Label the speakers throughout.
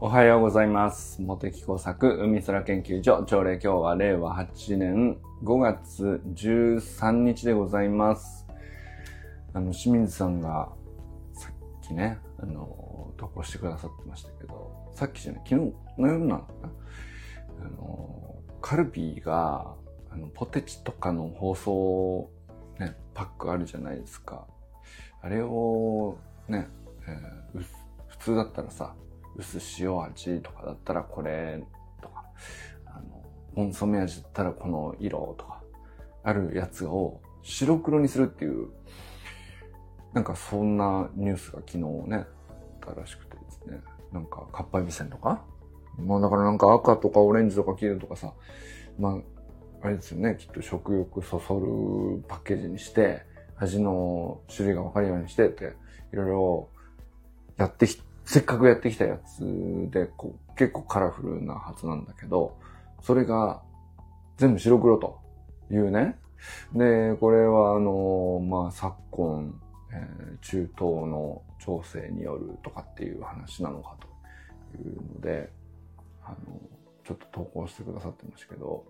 Speaker 1: はようございます。茂木工作海空研究所朝礼、今日は令和8年5月13日でございます。清水さんがさっきね、投稿してくださってましたけど、さっきじゃない、昨日の夜なのかな、カルビーがポテチとかの包装ね、パックあるじゃないですか。あれをね、普通だったらさ、薄塩味とかだったらこれとか、コンソメ味だったらこの色とか、あるやつを白黒にするっていう、なんかそんなニュースが昨日ね、あったらしくてですね。なんか、かっぱえびせんとか、まあだからなんか赤とかオレンジとか黄色とかさ、まあ、あれですよね、きっと食欲そそるパッケージにして、味の種類がわかるようにしてって、いろいろせっかくやってきたやつで、結構カラフルなはずなんだけど、それが全部白黒というね。で、これはまあ昨今、中東の情勢によるとかっていう話なのかというので、ちょっと投稿してくださってましたけど、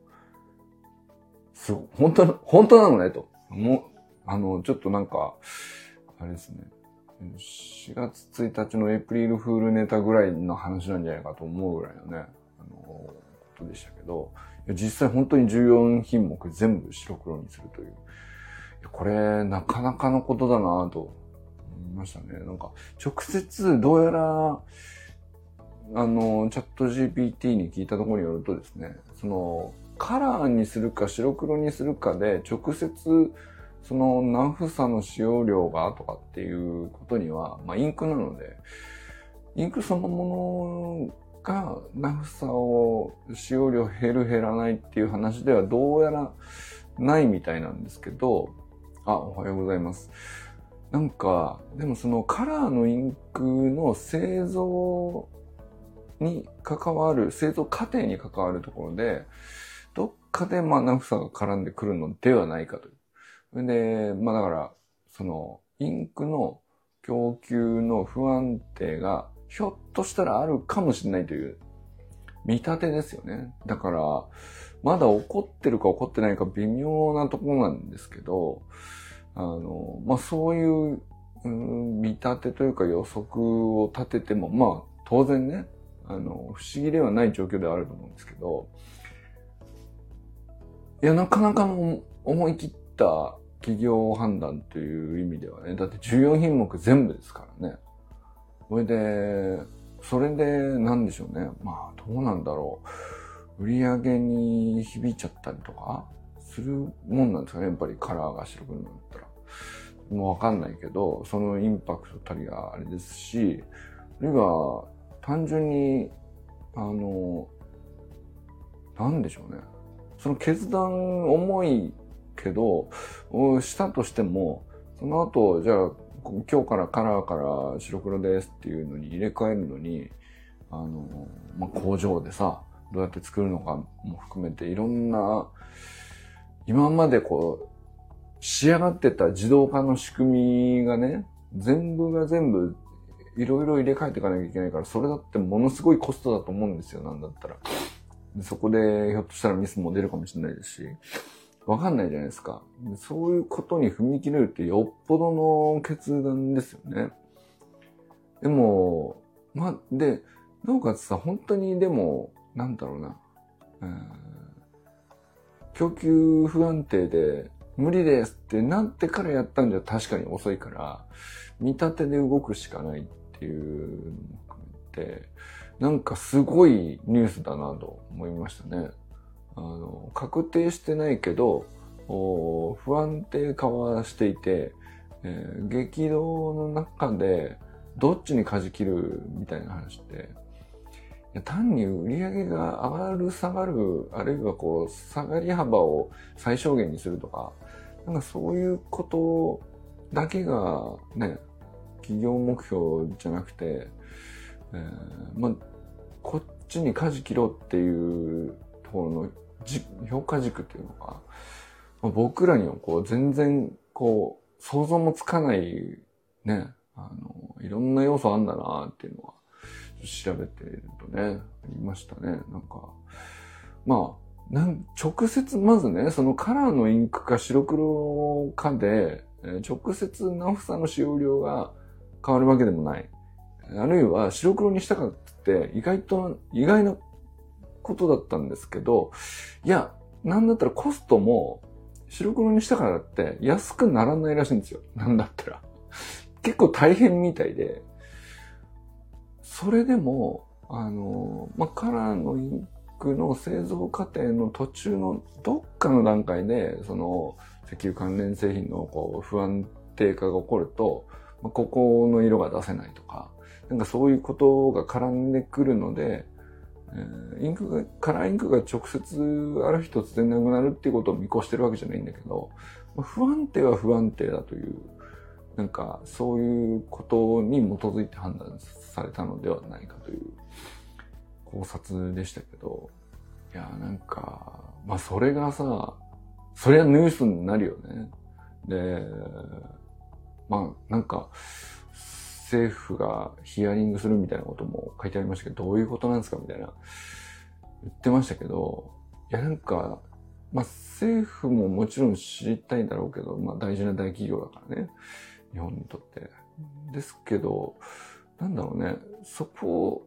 Speaker 1: 本当なのねと。ちょっとなんか、あれですね。4月1日のエイプリルフールネタぐらいの話なんじゃないかと思うぐらいのね、ことでしたけど、実際本当に14品目全部白黒にするという。これ、なかなかのことだなぁと思いましたね。なんか、直接どうやら、チャット GPT に聞いたところによるとですね、カラーにするか白黒にするかで、直接、ナフサの使用量がとかっていうことには、まあインクなので、インクそのものがナフサを使用量減る減らないっていう話ではどうやらないみたいなんですけど、おはようございます。なんか、でもそのカラーのインクの製造に関わる、製造過程に関わるところで、どっかでまあナフサが絡んでくるのではないかという。で、まあだから、インクの供給の不安定が、ひょっとしたらあるかもしれないという見立てですよね。だから、まだ起こってるか起こってないか微妙なところなんですけど、まあそういう、見立てというか予測を立てても、まあ当然ね、不思議ではない状況ではあると思うんですけど、いや、なかなかの思い切った企業判断という意味ではね、だって14品目全部ですからね。それで、なんでしょうね。まあ、どうなんだろう。売り上げに響いちゃったりとか、するもんなんですかね。やっぱりカラーが白くなったら。もうわかんないけど、そのインパクトたりがあれですし、あるいは、単純に、なんでしょうね。その決断重いけど、したとしても、その後、じゃあ、今日からカラーから白黒ですっていうのに入れ替えるのに、まあ、工場でさ、どうやって作るのかも含めていろんな、今まで仕上がってた自動化の仕組みがね、全部いろいろ入れ替えていかなきゃいけないから、それだってものすごいコストだと思うんですよ、なんだったら。そこでひょっとしたらミスも出るかもしれないですし、わかんないじゃないですか。そういうことに踏み切れるってよっぽどの決断ですよね。でも、なおかつさ、本当にでも、なんだろうな、供給不安定で無理ですってなってからやったんじゃ確かに遅いから、見立てで動くしかないっていうのも含めて、なんかすごいニュースだなと思いましたね。確定してないけど、不安定化はしていて、激動の中でどっちに舵切るみたいな話って、単に売り上げが上がる下がる、あるいは下がり幅を最小限にするとか、なんかそういうことだけがね、企業目標じゃなくて、まあ、こっちに舵切ろうっていうところの評価軸っていうのが、まあ、僕らには全然想像もつかないね、いろんな要素あんだなっていうのは、 調べてるとね、ありましたね。なんか、まあ、直接、まずね、そのカラーのインクか白黒かで、直接ナフサの使用量が変わるわけでもない。あるいは白黒にしたかって意外なことだったんですけど、いや、なんだったらコストも白黒にしたからって安くならないらしいんですよ。なんだったら。結構大変みたいで、それでも、カラーのインクの製造過程の途中のどっかの段階で、その石油関連製品のこう不安定化が起こると、ここの色が出せないとか、なんかそういうことが絡んでくるので、カラーインクが直接ある日突然なくなるっていうことを見越してるわけじゃないんだけど、不安定は不安定だという、なんかそういうことに基づいて判断されたのではないかという考察でしたけど、いや、なんか、それがさ、それはニュースになるよね。で、なんか、政府がヒアリングするみたいなことも書いてありましたけど、どういうことなんですかみたいな言ってましたけど、いやなんか、政府ももちろん知りたいんだろうけど、大事な大企業だからね。日本にとって。ですけど、なんだろうね、そこ、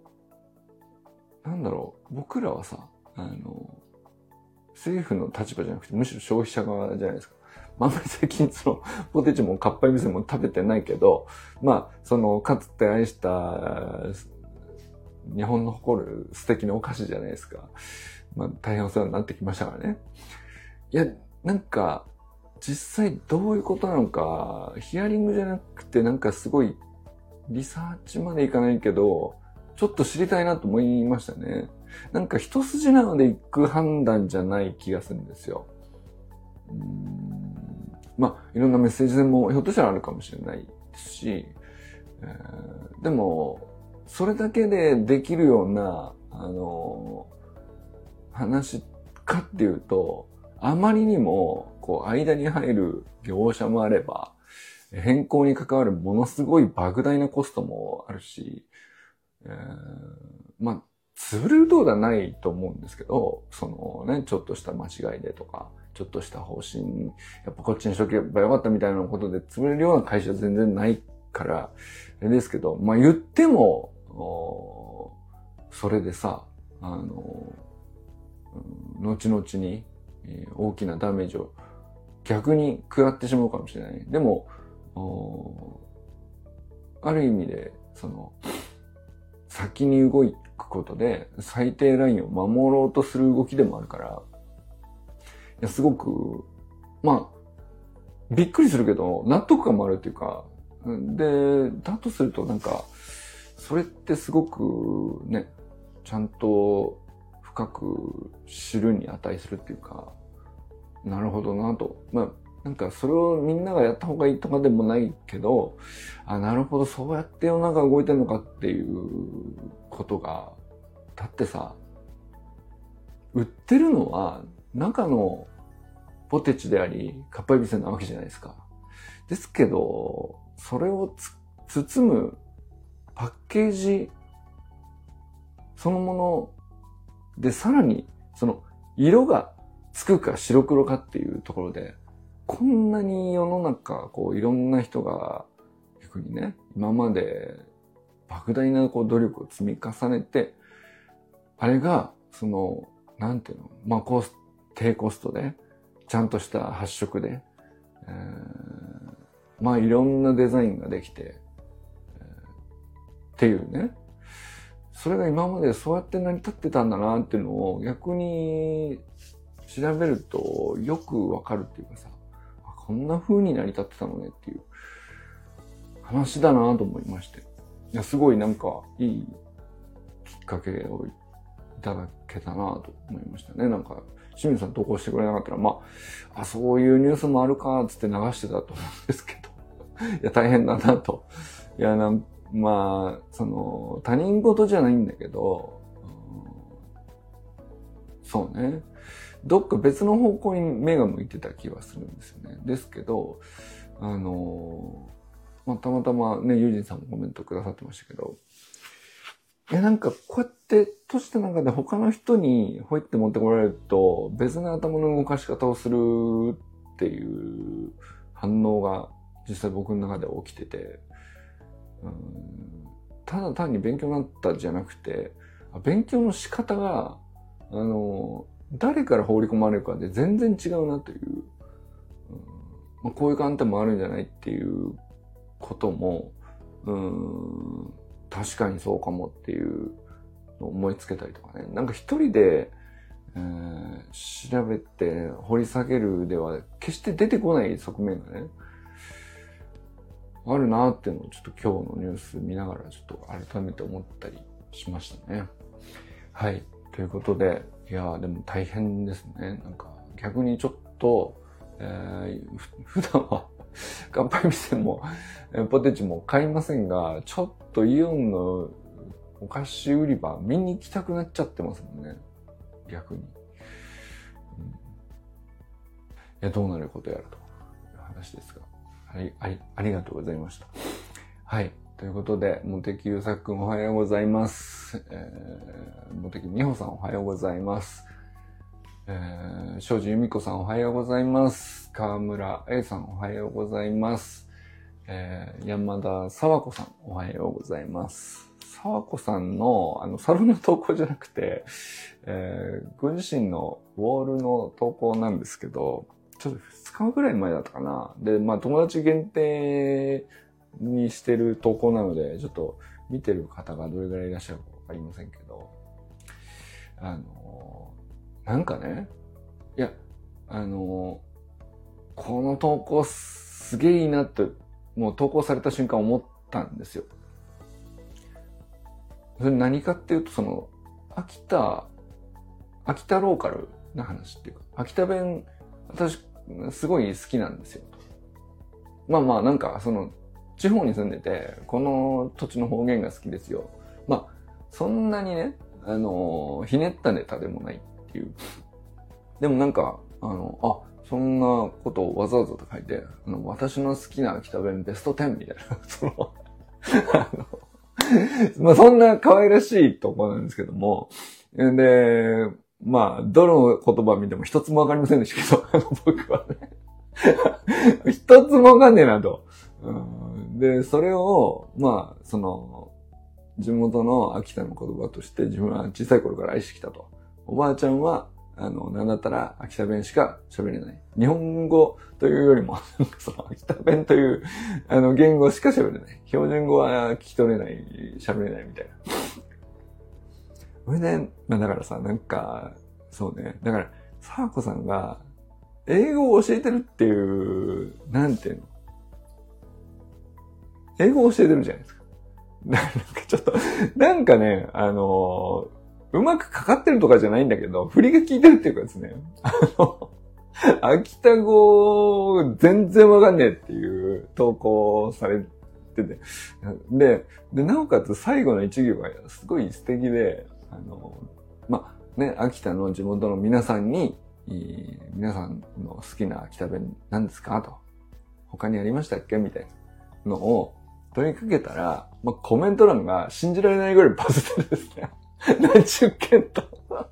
Speaker 1: 僕らはさ、政府の立場じゃなくて、むしろ消費者側じゃないですか。あんまり最近ポテチもかっぱえびせんも食べてないけど、かつて愛した日本の誇る素敵なお菓子じゃないですか。大変お世話になってきましたからね。いや、なんか、実際どういうことなのか、ヒアリングじゃなくてなんかすごいリサーチまでいかないけど、ちょっと知りたいなと思いましたね。なんか一筋縄で行く判断じゃない気がするんですよ。いろんなメッセージ性もひょっとしたらあるかもしれないですし、でも、それだけでできるような、話かっていうと、あまりにも、間に入る業者もあれば、変更に関わるものすごい莫大なコストもあるし、潰れるところではないと思うんですけど、ちょっとした間違いでとか、ちょっとした方針、やっぱこっちにしとけばよかったみたいなことで潰れるような会社は全然ないから、あれですけど、言っても、それでさ、後々に大きなダメージを逆に食らってしまうかもしれない。でも、ある意味で、先に動くことで最低ラインを守ろうとする動きでもあるから、いや、すごく、びっくりするけど、納得感もあるっていうか、で、だとするとなんか、それってすごくね、ちゃんと深く知るに値するっていうか、なるほどなと。なんかそれをみんながやった方がいいとかでもないけど、なるほど、そうやって世の中動いてるのかっていうことが、だってさ、売ってるのは中のポテチであり、かっぱえびせんなわけじゃないですか。ですけど、それを包むパッケージそのもので、さらにその色がつくか白黒かっていうところで、こんなに世の中、いろんな人が、逆にね、今まで莫大な努力を積み重ねて、あれが、なんていうの、低コストで、ちゃんとした発色で、いろんなデザインができて、っていうね。それが今までそうやって成り立ってたんだなっていうのを逆に調べるとよくわかるっていうかさ、こんな風に成り立ってたのねっていう話だなと思いまして。いや、すごいなんかいいきっかけをいただけたなと思いましたね。なんか、清水さん投稿してくれなかったら、そういうニュースもあるか、つって流してたと思うんですけど。いや、大変だなと。いや、他人事じゃないんだけど、そうね。どっか別の方向に目が向いてた気はするんですよね。ですけど、たまたまね、ユージンさんもコメントくださってましたけど、 なんかこうやって閉じた中で他の人にほいって持ってこられると別の頭の動かし方をするっていう反応が実際僕の中で起きてて、ただ単に勉強になったじゃなくて、勉強の仕方が、誰から放り込まれるかで全然違うなという、こういう観点もあるんじゃないっていうことも、確かにそうかもっていうのを思いつけたりとかね。なんか一人で、調べて掘り下げるでは決して出てこない側面がね、あるなっていうのをちょっと今日のニュース見ながらちょっと改めて思ったりしましたね。はい。ということで、いやでも大変ですね。なんか逆にちょっと、普段は乾杯店もポテチも買いませんが、ちょっとイオンのお菓子売り場見に行きたくなっちゃってますもんね。逆に。いや、どうなることやらという話ですが。はい、ありがとうございました。はい。ということで、茂木優作くんおはようございます。茂木美穂さんおはようございます。庄司由美子さんおはようございます。川村 A さんおはようございます。山田沢子さんおはようございます。沢子さんのサロンの投稿じゃなくて、ご自身のウォールの投稿なんですけど、ちょっと2日ぐらい前だったかな。で、友達限定にしてる投稿なので、ちょっと見てる方がどれぐらいいらっしゃるかわかりませんけど、なんかね、いや、この投稿すげえいいなって、もう投稿された瞬間思ったんですよ。それ何かっていうと、秋田ローカルな話っていうか、秋田弁、私、すごい好きなんですよ。なんか、地方に住んでて、この土地の方言が好きですよ。そんなにね、ひねったネタでもないっていう。でもなんか、そんなことをわざわざと書いて、私の好きな秋田弁ベスト10みたいな、そんな可愛らしいとこなんですけども、で、どの言葉見ても一つもわかりませんでしたけど、僕はね。一つもわかんねえなと。で、それを、地元の秋田の言葉として自分は小さい頃から愛してきたと。おばあちゃんは、なんだったら秋田弁しか喋れない。日本語というよりも、秋田弁という、言語しか喋れない。標準語は聞き取れない、喋れないみたいな。それで、だからさ、なんか、そうね。だから、さあこさんが、英語を教えてるっていう、なんていうの。英語を教えてるじゃないですか。なんかちょっと、なんかね、うまくかかってるとかじゃないんだけど、振りが効いてるっていうかですね、秋田語全然わかんねえっていう投稿されてて、で、なおかつ最後の一行がすごい素敵で、秋田の地元の皆さんに、皆さんの好きな秋田弁何ですかと。他にありましたっけみたいなのを問いかけたら、コメント欄が信じられないぐらいバズってですね。何十件と。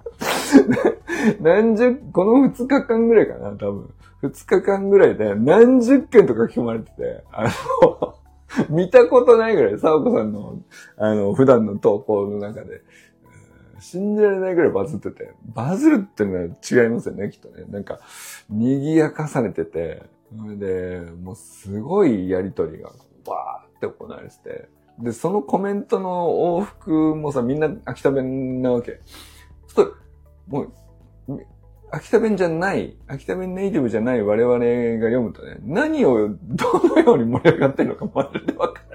Speaker 1: この2日間ぐらいかな、多分。2日間ぐらいで何十件とか書き込まれてて、見たことないぐらい、さおこさんの、普段の投稿の中で、信じられないぐらいバズってて、バズるっていうのは違いますよね、きっとね。なんか、賑やかされてて、で、もうすごいやりとりが、バーって行われてて、で、そのコメントの往復もさ、みんな秋田弁なわけ。ちょっと、もう、秋田弁ネイティブじゃない我々が読むとね、何をどのように盛り上がってるのかまるでわから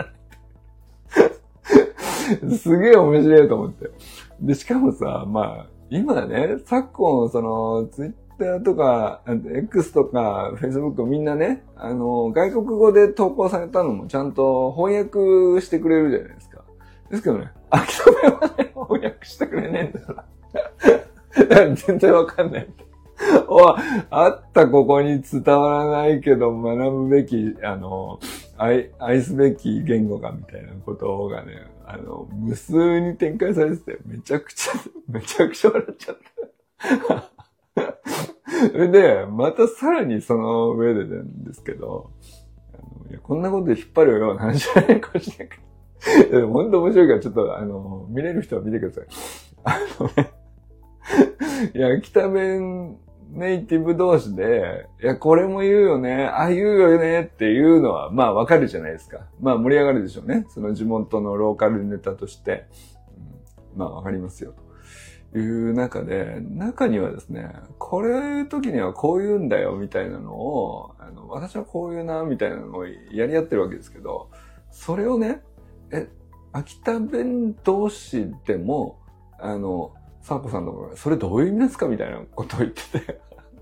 Speaker 1: ない。すげえ面白いと思って。で、しかもさ、今ね、昨今、ツイッターとか、X とか、Facebook みんなね、外国語で投稿されたのもちゃんと翻訳してくれるじゃないですか。ですけどね、秋田弁はね、翻訳してくれねえんだよな。だから全然わかんない。あったここに伝わらないけど学ぶべき、 愛すべき言語かみたいなことがね、無数に展開されてて、めちゃくちゃ笑っちゃった。それで、またさらにその上でなんですけど、いやこんなことで引っ張るような話じゃないかもしれないけど、本当面白いからちょっと見れる人は見てください。いや、北弁ネイティブ同士で、いや、これも言うよね、ああ言うよねっていうのは、まあわかるじゃないですか。まあ盛り上がるでしょうね。その地元のローカルネタとして。まあわかりますよ。という中で、中にはですね、これ時にはこう言うんだよみたいなのを、私はこう言うなみたいなのをやり合ってるわけですけど、それをね、秋田弁同士でも、サーコさんのところそれどういう意味ですかみたいなことを言ってて。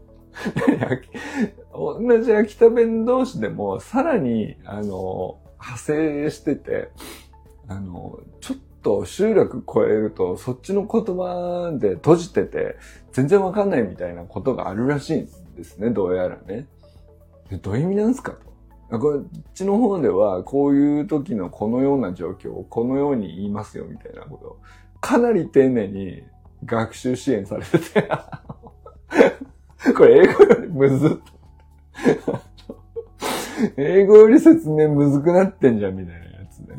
Speaker 1: 同じ秋田弁同士でも、さらに、派生してて、ちょっと集落超えると、そっちの言葉で閉じてて、全然わかんないみたいなことがあるらしいんですね、どうやらね。でどういう意味なんですかと。こっちの方では、こういう時のこのような状況をこのように言いますよ、みたいなことを、かなり丁寧に学習支援されてて、これ英語よりむずっと。英語より説明むずくなってんじゃん、みたいなやつね。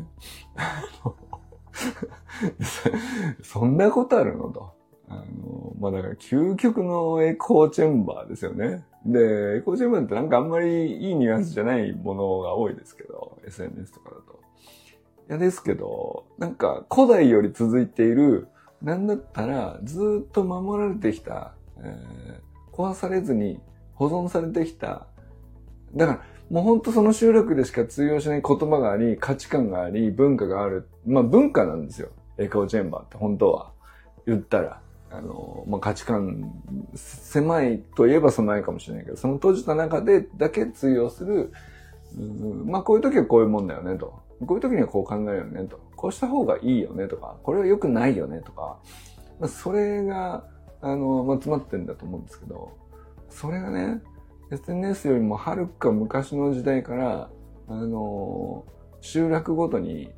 Speaker 1: そんなことあるのと。まあだから究極のエコーチェンバーですよね。で、エコーチェンバーってなんかあんまりいいニュアンスじゃないものが多いですけど、SNS とかだと。いやですけど、なんか古代より続いている、なんだったらずっと守られてきた、壊されずに保存されてきた。だからもうほんとその集落でしか通用しない言葉があり、価値観があり、文化がある。まあ文化なんですよ。エコーチェンバーって本当は。言ったら。まあ価値観、狭いと言えば狭いかもしれないけど、その閉じた中でだけ通用する、まあこういう時はこういうもんだよねと。こういう時にはこう考えるよねと。こうした方がいいよねとか、これは良くないよねとか。まあ、それが、まあ、詰まってんだと思うんですけど、それがね、SNS よりもはるか昔の時代から、集落ごとに、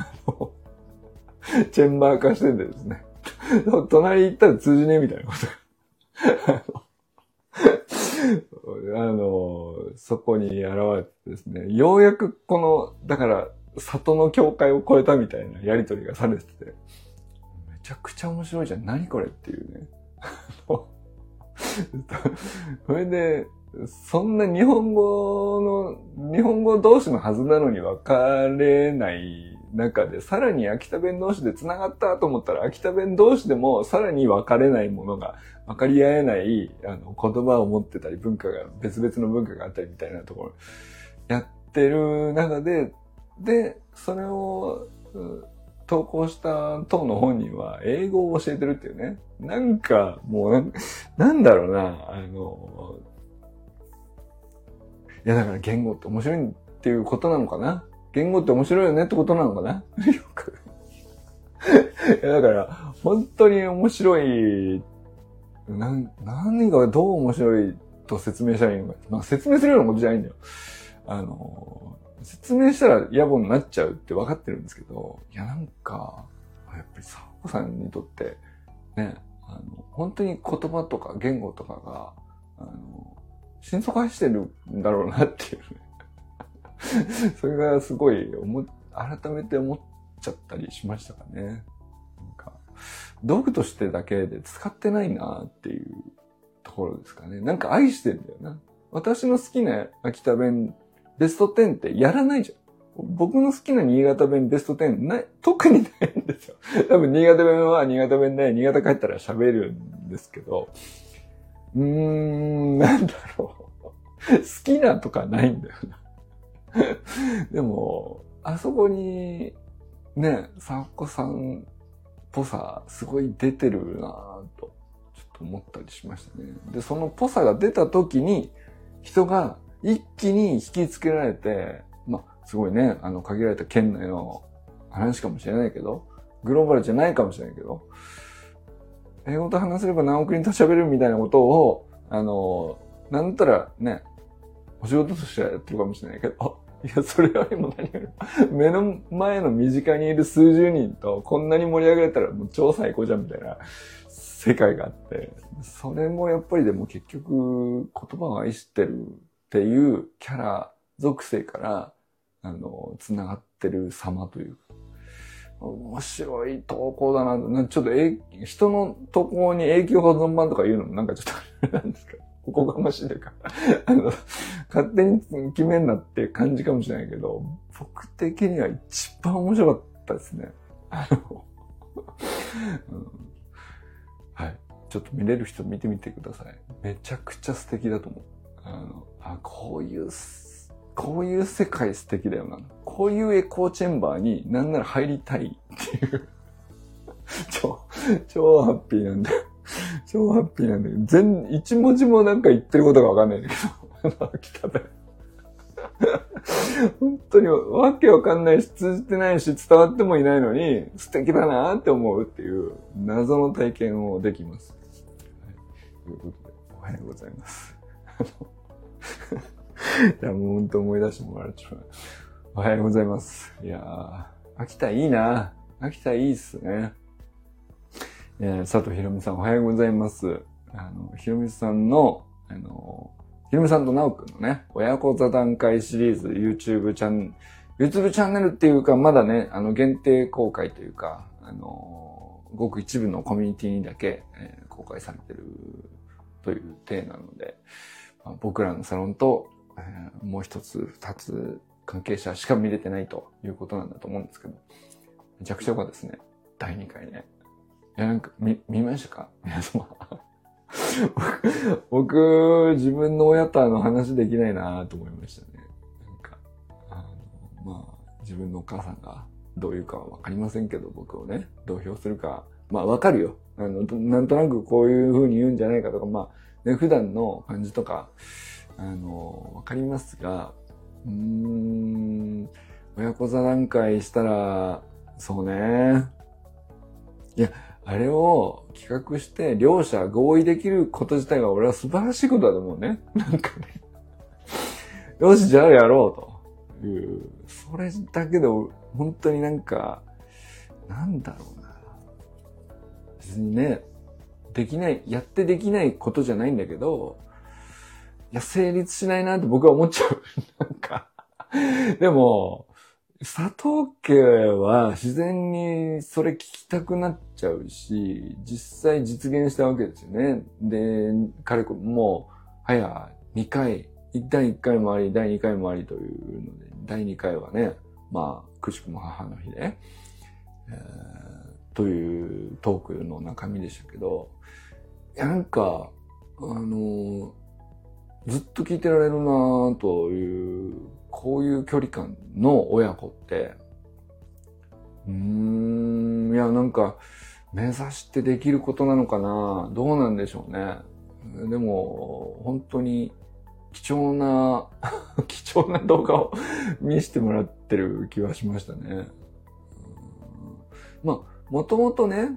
Speaker 1: チェンバー化しててですね。隣行ったら通じねえみたいなことそこに現れてですね、ようやくこの、だから、里の境界を越えたみたいなやりとりがされてて、めちゃくちゃ面白いじゃん。何これっていうね。それで、そんな日本語同士のはずなのに分かれない中で、さらに秋田弁同士で繋がったと思ったら、秋田弁同士でもさらに分かれないものが、分かり合えない言葉を持ってたり、別々の文化があったりみたいなところ、やってる中で、それを、投稿した当の本人は英語を教えてるっていうね。なんか、もうなんだろうな、いやだから言語って面白いっていうことなのかな。言語って面白いよねってことなのかな。よく。いやだから、本当に面白い、何がどう面白いと説明したらいいのか。まあ説明するようなことじゃないんだよ。説明したら野暮になっちゃうって分かってるんですけど、いやなんか、やっぱりサオコさんにとって、ね、本当に言葉とか言語とかが、心底愛してるんだろうなっていうね。それがすごい改めて思っちゃったりしましたかね。なんか、道具としてだけで使ってないなっていうところですかね。なんか愛してんだよな。私の好きな秋田弁ベスト10ってやらないじゃん。僕の好きな新潟弁ベスト10特にないんですよ。多分新潟弁は新潟弁で、新潟帰ったら喋るんですけど、なんだろう。好きなとかないんだよな。でも、あそこに、ね、サッコさんっぽさ、すごい出てるなぁと、ちょっと思ったりしましたね。で、そのぽさが出た時に、人が一気に引きつけられて、まあ、すごいね、限られた県内の話かもしれないけど、グローバルじゃないかもしれないけど、英語と話せれば何億人と喋れるみたいなことを、なんだったらね、お仕事としてやってるかもしれないけど、 や、それよりも何よりも、目の前の身近にいる数十人とこんなに盛り上げられたらもう超最高じゃんみたいな世界があって、それもやっぱりでも結局言葉を愛してるっていうキャラ属性から、繋がってる様というか、面白い投稿だな。ちょっと人の投稿に影響が存番とか言うのもなんかちょっとあれなんですけど、おこがましいというか、勝手に決めんなっていう感じかもしれないけど、僕的には一番面白かったですね。はい。ちょっと見れる人見てみてください。めちゃくちゃ素敵だと思う。こういう世界素敵だよな。こういうエコーチェンバーになんなら入りたいっていう。超ハッピーなんだよ。超ハッピーなんだけど、一文字もなんか言ってることがわかんないんだけど。北で。本当にわけわかんないし、通じてないし、伝わってもいないのに、素敵だなって思うっていう謎の体験をできます。はい、ということで、おはようございます。いや、もう本当思い出してもらっちゃう。おはようございます。いやー、秋田いいな。秋田いいっすね。佐藤ひろみさんおはようございます。ひろみさんの、ひろみさんとなおくんのね、親子座談会シリーズ YouTube チャンネルっていうか、まだね、限定公開というか、ごく一部のコミュニティにだけ、公開されてるという体なので、僕らのサロンと、もう一つ、二つ関係者しか見れてないということなんだと思うんですけど、めちゃくちゃ良かったですね。第2回ね。いや、なんか、見ましたか皆様。僕、自分の親と話できないなと思いましたね。なんか、自分のお母さんがどういうかはわかりませんけど、僕をね、どう評するか、わかるよ。なんとなくこういう風に言うんじゃないかとか、ね、普段の感じとか、わかりますが、親子座談会したら、そうね。いや、あれを企画して両者合意できること自体が俺は素晴らしいことだと思うね。なんかね。よし、じゃあやろうという。それだけで本当になんか、なんだろうな。別にね、やってできないことじゃないんだけど、いや、成立しないなって僕は思っちゃう。なんか。でも、佐藤家は自然にそれ聞きたくなっちゃうし、実際実現したわけですよね。で、もう、早2回、第1回もあり、第2回もありというので、第2回はね、くしくも母の日で、というトークの中身でしたけど、いや、なんか、ずっと聞いてられるなという、こういう距離感の親子って、いや、なんか、目指してできることなのかな、どうなんでしょうね。でも、本当に貴重な動画を見せてもらってる気はしましたね。もともとね、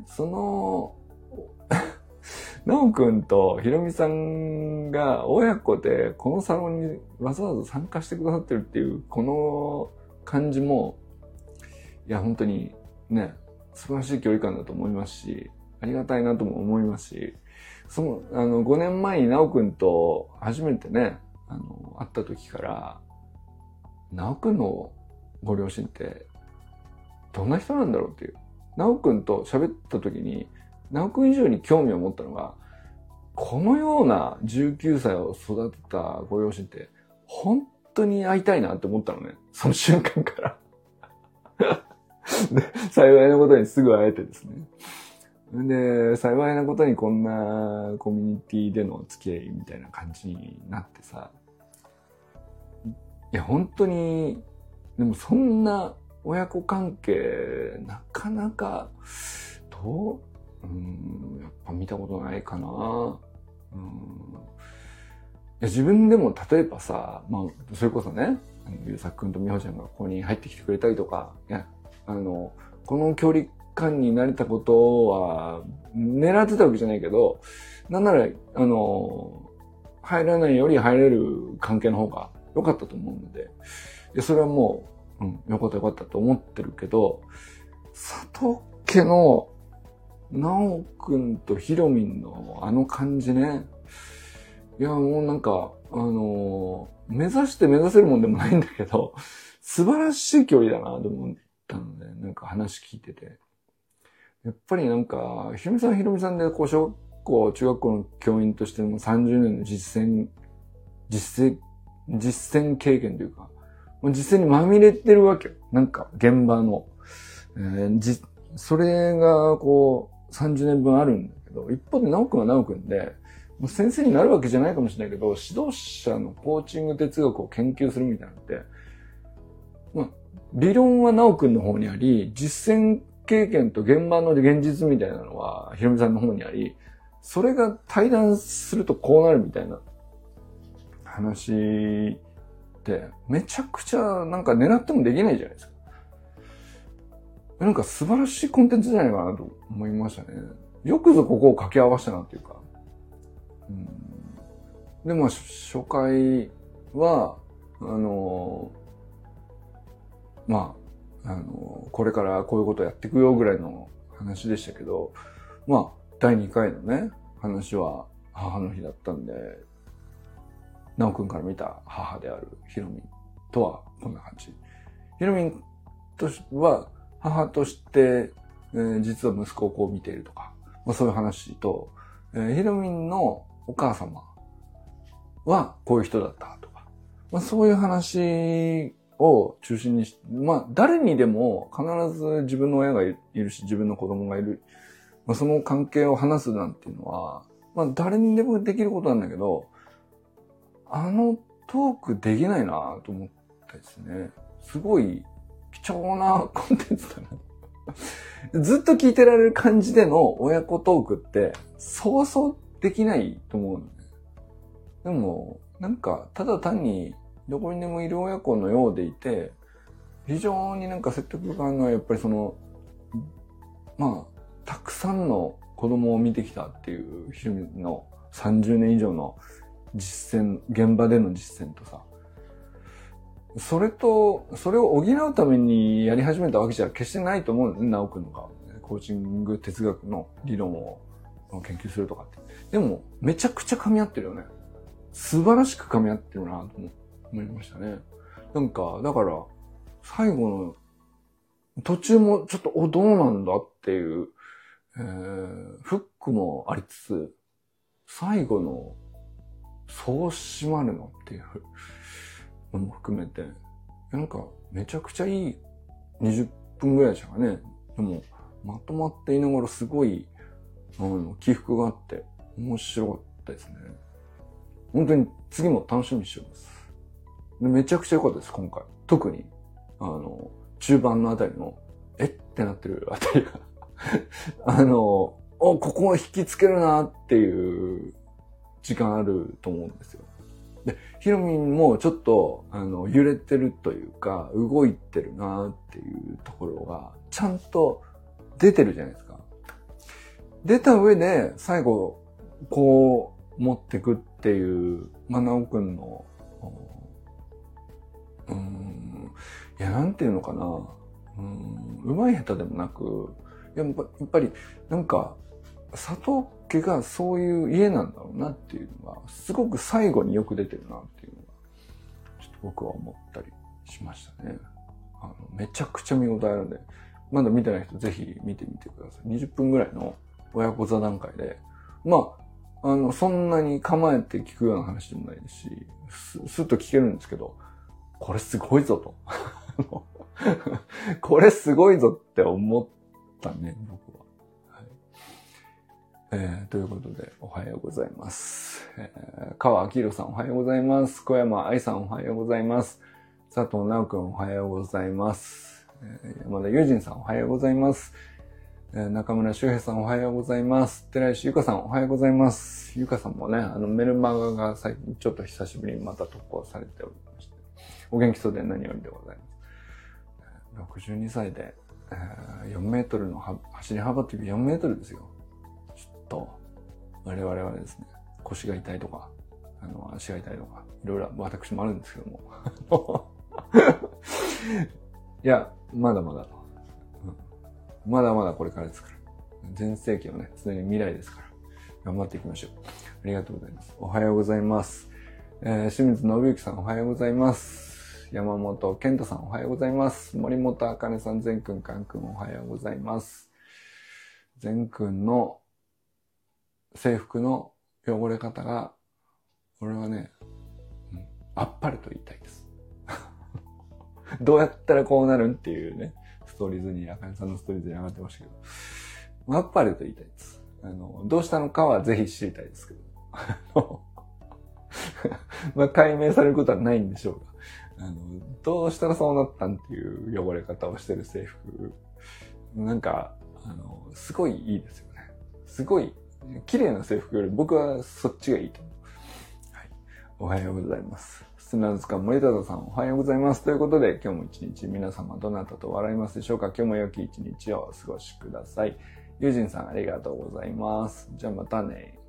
Speaker 1: なおくんとひろみさんが親子でこのサロンにわざわざ参加してくださってるっていう、この感じも、いや、本当にね、素晴らしい距離感だと思いますし、ありがたいなとも思いますし、5年前になおくんと初めてね、会った時から、なおくんのご両親ってどんな人なんだろうっていう。なおくんと喋った時に、なおくん以上に興味を持ったのが、このような19歳を育てたご両親って本当に会いたいなって思ったのね。その瞬間から。で、幸いなことにすぐ会えてですね。で、幸いなことにこんなコミュニティでの付き合いみたいな感じになってさ。いや、本当に、でもそんな親子関係、なかなか、やっぱ見たことないかな。いや、自分でも例えばさ、それこそね、ゆうさくんとみほちゃんがここに入ってきてくれたりとか、いや、この距離感になれたことは、狙ってたわけじゃないけど、なんなら、入らないより入れる関係の方が良かったと思うので、 や、それはもう、よかったよかったと思ってるけど、佐藤家の、直くんとひろみんのあの感じね。いや、もうなんか、目指せるもんでもないんだけど、素晴らしい距離だなと思ったので、なんか話聞いてて。やっぱりなんか、ひろみさんで、こう、小学校、中学校の教員としても30年の実践経験というか、もう実践にまみれてるわけよ。なんか、現場の。それが、こう、30年分あるんだけど、一方で直くんは直くんで、もう先生になるわけじゃないかもしれないけど、指導者のコーチング哲学を研究するみたいなのって、まあ、理論は直くんの方にあり、実践経験と現場の現実みたいなのは、ひろみさんの方にあり、それが対談するとこうなるみたいな話って、めちゃくちゃなんか狙ってもできないじゃないですか。なんか素晴らしいコンテンツじゃないかなと思いましたね。よくぞここを掛け合わせたなっていうか。で、まあ、初回は、これからこういうことやっていくよぐらいの話でしたけど、まあ、第2回のね、話は母の日だったんで、直くんから見た母であるひろみんとはこんな感じ。ひろみんとは母として、実は息子をこう見ているとか、まあ、そういう話と、ひろみんのお母様はこういう人だったとか、まあ、そういう話を中心にして、まあ誰にでも必ず自分の親がいるし、自分の子供がいる。まあ、その関係を話すなんていうのは、まあ誰にでもできることなんだけど、あのトークできないなと思ったですね。すごい貴重なコンテンツだな。ずっと聞いてられる感じでの親子トークって、そうそうできないと思うのね。でも、なんか、ただ単に、どこにでもいる親子のようでいて、非常になんか説得感がやっぱりまあ、たくさんの子供を見てきたっていうひろみの30年以上の実践、現場での実践とさ、それを補うためにやり始めたわけじゃ決してないと思うんだね、直くんの顔。コーチング哲学の理論を研究するとかって。でも、めちゃくちゃ噛み合ってるよね。素晴らしく噛み合ってるなと思いましたね。なんか、だから、最後の、途中もちょっと、どうなんだっていう、フックもありつつ、最後の、そう閉まるのっていうのも含めて、なんか、めちゃくちゃいい20分ぐらいでしたかね。でも、まとまっていながらすごい、起伏があって、面白かったですね。本当に次も楽しみにしてます。でめちゃくちゃ良かったです、今回。特に、中盤のあたりの、ってなってるあたりが、ここを引きつけるなっていう時間あると思うんですよ。で、ひろみんもちょっと、揺れてるというか、動いてるなっていうところが、ちゃんと出てるじゃないですか。出た上で、最後、こう、持ってくっていう、まなおくんの、いや、なんていうのかな。うまい下手でもなく、やっぱり、なんか、佐藤家がそういう家なんだろうなっていうのが、すごく最後によく出てるなっていうのが、ちょっと僕は思ったりしましたね。めちゃくちゃ見応えあるんで、まだ見てない人ぜひ見てみてください。20分ぐらいの親子座談会で、まあ、そんなに構えて聞くような話でもないですし、スッと聞けるんですけど、これすごいぞと。これすごいぞって思ったね、僕は。はい。ということで、おはようございます。川明宏さんおはようございます。小山愛さんおはようございます。佐藤直くんおはようございます。山田友人さんおはようございます。中村修平さんおはようございます。寺石ゆかさんおはようございます。ゆかさんもね、メルマガが最近ちょっと久しぶりにまた投稿されておりまして、お元気そうで何よりでございます。62歳で、4メートルの走り幅跳び4メートルですよ。ちょっと、我々はですね、腰が痛いとか、足が痛いとか、いろいろ私もあるんですけども。 いや、まだまだ、まだまだこれからですから。全盛期はね、常に未来ですから。頑張っていきましょう。ありがとうございます。おはようございます。清水信之さんおはようございます。山本健太さんおはようございます。森本あかねさん、善くん、かんくんおはようございます。善くんの制服の汚れ方が、俺はね、あっぱれと言いたいです。どうやったらこうなるんっていうね、ストーリーズに、あかねさんのストーリーズに上がってましたけど、あっぱれと言いたいです。どうしたのかはぜひ知りたいですけど。まあ、解明されることはないんでしょうが、どうしたらそうなったんっていう汚れ方をしてる制服、なんか、すごいいいですよね。すごい、綺麗な制服より僕はそっちがいいと思う。はい。おはようございます。砂塚森忠さんおはようございます。ということで、今日も一日皆様どなたと笑いますでしょうか。今日も良き一日をお過ごしください。友人さんありがとうございます。じゃあまたね。